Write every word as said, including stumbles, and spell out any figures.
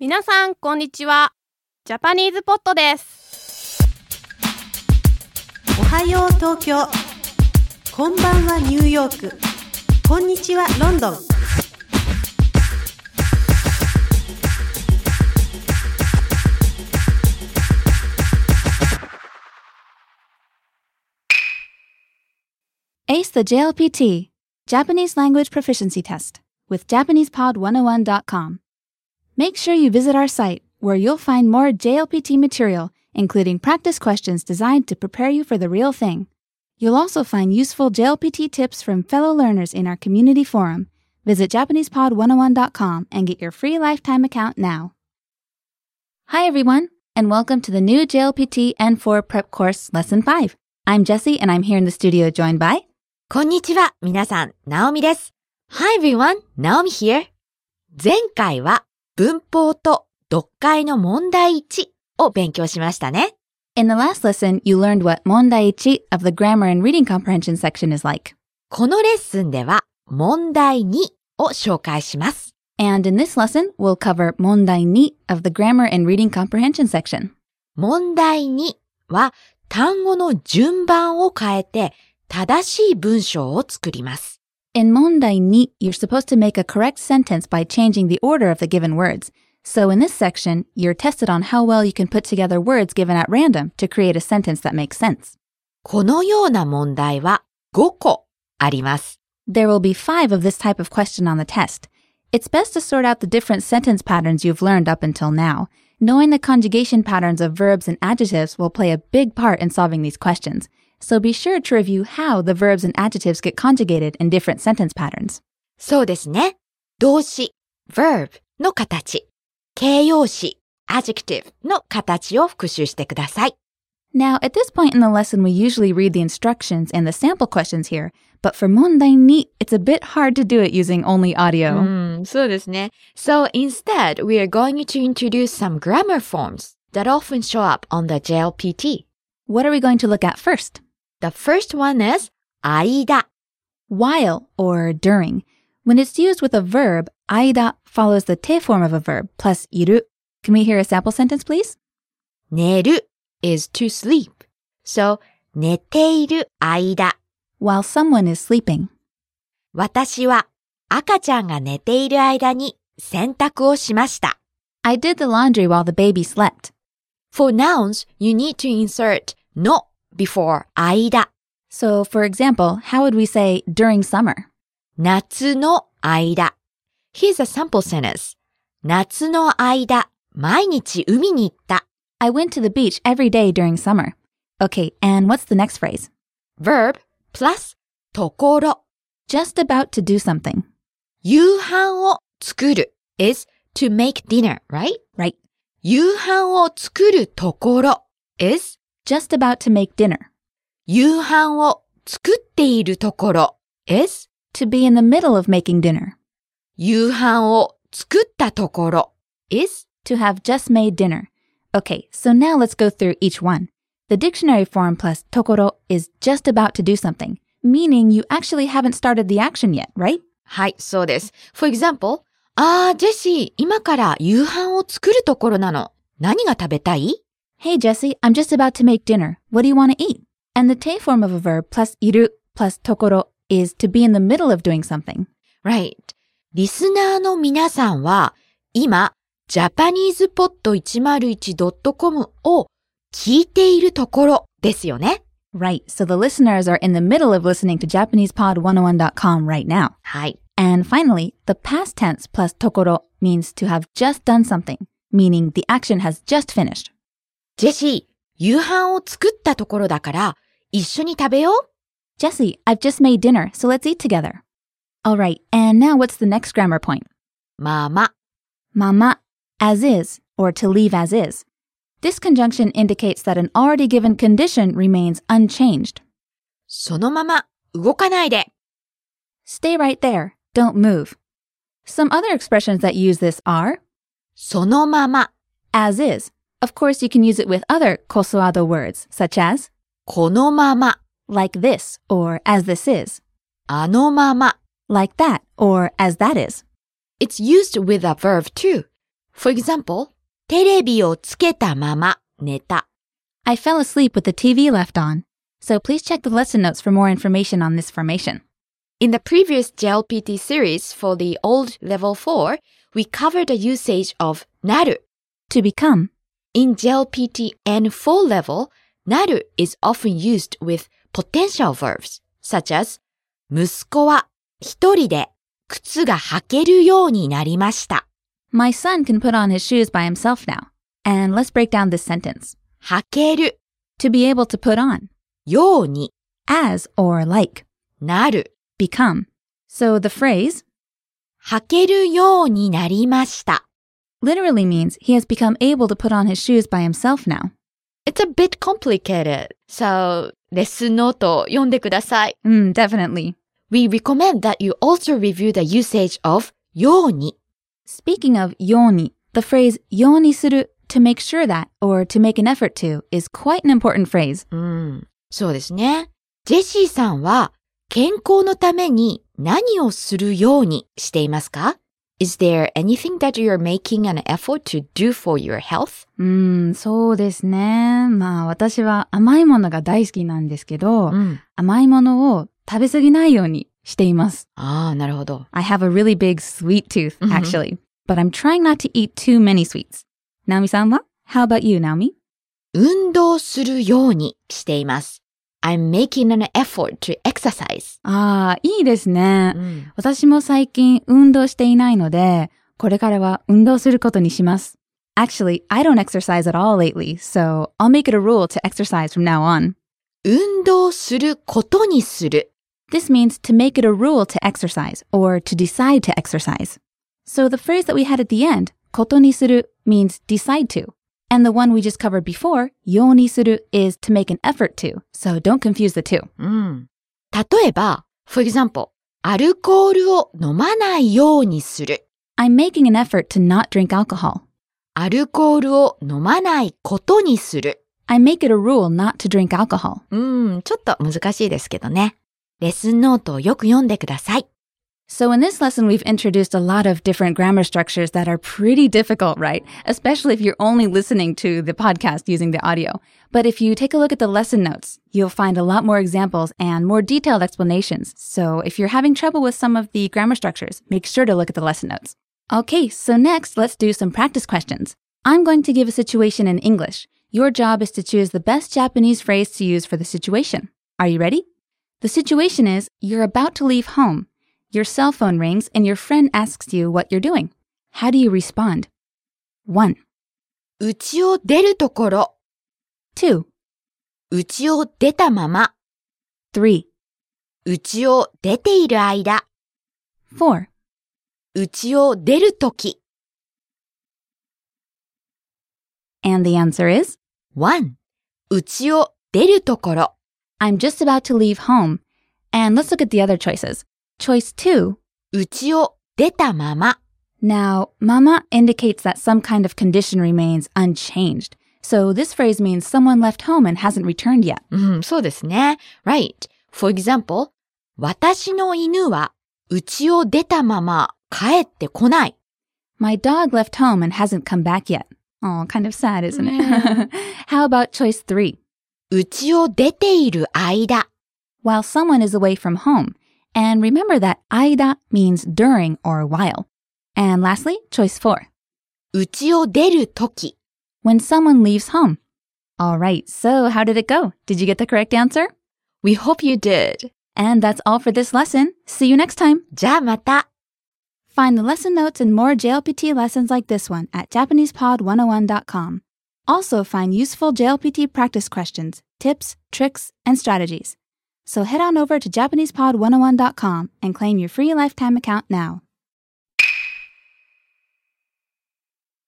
皆さんこんにちは。ジャパニーズポットです。 おはよう東京、こんばんはニューヨーク、こんにちはロンドン。 Ace the ジェイエルピーティー, Japanese Language Proficiency Test, with Japanese Pod one oh one dot com. Make sure you visit our site, where you'll find more ジェイエルピーティー material, including practice questions designed to prepare you for the real thing. You'll also find useful ジェイエルピーティー tips from fellow learners in our community forum. Visit Japanese Pod one oh one dot com and get your free lifetime account now. Hi everyone, and welcome to the new ジェイエルピーティー エヌフォー Prep Course Lesson five. I'm Jessie, and I'm here in the studio joined by... こんにちは、皆さん、ナオミです。Hi everyone, Naomi here. 前回は文法と読解の問題いちを勉強しましたね。 In the last lesson, you learned what 問題いち of the grammar and reading comprehension section is like. このレッスンでは問題にを紹介します。 And in this lesson, we'll cover 問題に of the grammar and reading comprehension section. 問題には単語の順番を変えて正しい文章を作ります。 In 問題に, you're supposed to make a correct sentence by changing the order of the given words. So in this section, you're tested on how well you can put together words given at random to create a sentence that makes sense. このような問題はごこあります。 There will be five of this type of question on the test. It's best to sort out the different sentence patterns you've learned up until now. Knowing the conjugation patterns of verbs and adjectives will play a big part in solving these questions. So be sure to review how the verbs and adjectives get conjugated in different sentence patterns. そうですね。動詞 verb の形、形容詞 adjective の形を復習してください。 Now, at this point in the lesson, we usually read the instructions and the sample questions here, but for 問題に, it's a bit hard to do it using only audio. うん、そうですね。So instead, we are going to introduce some grammar forms that often show up on the ジェイエルピーティー. What are we going to look at first? The first one is 間. While or during. When it's used with a verb, 間 follows the te form of a verb plus いる. Can we hear a sample sentence, please? 寝る is to sleep. So, 寝ている間. While someone is sleeping. 私は赤ちゃんが寝ている間に洗濯をしました。 I did the laundry while the baby slept. For nouns, you need to insert の before 間. So, for example, how would we say during summer? 夏の間. Here's a sample sentence. 夏の間、毎日海に行った。 I went to the beach every day during summer. Okay, and what's the next phrase? Verb plus ところ. Just about to do something. 夕飯を作る is to make dinner, right? Right. 夕飯を作るところ is just about to make dinner. 夕飯を作っているところ is to be in the middle of making dinner. 夕飯を作ったところ is to have just made dinner. Okay, so now let's go through each one. The dictionary form plus ところ is just about to do something, meaning you actually haven't started the action yet, right? はい、そうです。For example, あー、ジェシー、今から夕飯を作るところなの。何が食べたい? Hey, Jessie, I'm just about to make dinner. What do you want to eat? And the te form of a verb plus いる plus ところ is to be in the middle of doing something. Right. リスナーの皆さんは、今、ジャパニーズポッドいちまるいちドットコム を聞いているところですよね。 Right. So the listeners are in the middle of listening to Japanese Pod one oh one dot com right now. はい。 And finally, the past tense plus ところ means to have just done something, meaning the action has just finished. ジェシー、夕飯を作ったところだから、一緒に食べよう。 Jessie, I've just made dinner, so let's eat together. All right, and now what's the next grammar point? まま。 まま, as is, or to leave as is. This conjunction indicates that an already given condition remains unchanged. そのまま、動かないで。 Stay right there, don't move. Some other expressions that use this are そのまま as is. Of course, you can use it with other kosoado words, such as このまま like this or as this is. あのまま like that or as that is. It's used with a verb too. For example, テレビをつけたまま寝た。 I fell asleep with the T V left on. So please check the lesson notes for more information on this formation. In the previous J L P T series for the old level four, we covered the usage of なる. To become. In J L P T N four level, なる is often used with potential verbs, such as 息子は一人で靴が履けるようになりました。 My son can put on his shoes by himself now. And let's break down this sentence. 履ける To be able to put on. ように As or like. なる Become. So the phrase 履けるようになりました literally means he has become able to put on his shoes by himself now. It's a bit complicated, so レッスンノートを読んでください。 Mm, definitely. We recommend that you also review the usage of ように Speaking of yoni, the phrase ようにする to make sure that or to make an effort to is quite an important phrase. うん、そうですね。ジェシーさんは健康のために何をするようにしていますか? Is there anything that you're making an effort to do for your health? うーん、そうですね。まあ私は甘いものが大好きなんですけど、 うん、 甘いものを食べ過ぎないようにしています。 ああ、なるほど。 I have a really big sweet tooth, actually, but I'm trying not to eat too many sweets. ナオミさんは? How about you, ナオミ? 運動するようにしています。I'm making an effort to exercise. ああ、いいですね。 うん、 私も最近運動していないので、これからは運動することにします。Actually, I don't exercise at all lately, so I'll make it a rule to exercise from now on. 運動することにする。 This means to make it a rule to exercise or to decide to exercise. So the phrase that we had at the end, ことにする means decide to. And the one we just covered before, ようにする is to make an effort to. So don't confuse the two. うん、例えば、for example, アルコールを飲まないようにする。 I'm making an effort to not drink alcohol. アルコールを飲まないことにする。 I make it a rule not to drink alcohol. うん、ちょっと難しいですけどね。レッスンノートをよく読んでください。 So in this lesson, we've introduced a lot of different grammar structures that are pretty difficult, right? Especially if you're only listening to the podcast using the audio. But if you take a look at the lesson notes, you'll find a lot more examples and more detailed explanations. So if you're having trouble with some of the grammar structures, make sure to look at the lesson notes. Okay, so next, let's do some practice questions. I'm going to give a situation in English. Your job is to choose the best Japanese phrase to use for the situation. Are you ready? The situation is, you're about to leave home. Your cell phone rings and your friend asks you what you're doing. How do you respond? one. 家を出るところ。 two. 家を出たまま。 three. 家を出ている間。 four. 家を出るとき。 And the answer is? one. 家を出るところ。 I'm just about to leave home. And let's look at the other choices. Choice two. 家を出たまま。 Now, mama indicates that some kind of condition remains unchanged. So this phrase means someone left home and hasn't returned yet. うん、そうですね。Right. For example, 私の犬は家を出たまま帰ってこない。 My dog left home and hasn't come back yet. Oh, kind of sad, isn't it? How about choice three? 家を出ている間。 While someone is away from home. And remember that 間 means during or while. And lastly, choice four. 家を出るとき。 When someone leaves home. All right, so how did it go? Did you get the correct answer? We hope you did. And that's all for this lesson. See you next time. じゃあまた。 Find the lesson notes and more J L P T lessons like this one at Japanese Pod one oh one dot com. Also find useful J L P T practice questions, tips, tricks, and strategies. So head on over to Japanese Pod one oh one dot com and claim your free lifetime account now.